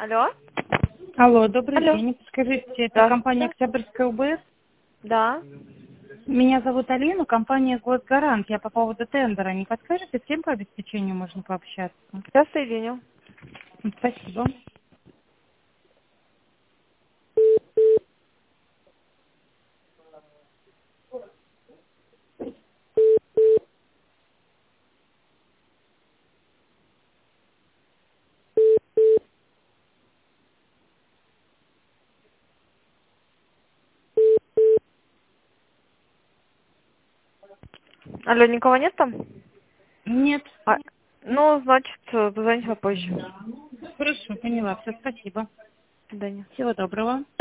Алло? Алло, добрый Алло. день. Скажите, это Да. компания «Октябрьская УБС»? Да. Меня зовут Алина, компания «Госгарант». Я по поводу тендера. Не подскажете, с кем по обеспечению можно пообщаться? Сейчас соединю. Спасибо. Алло, никого нет там? Нет. Ну, значит, позвоните попозже. Хорошо, поняла. Все, спасибо. До свидания. Всего доброго.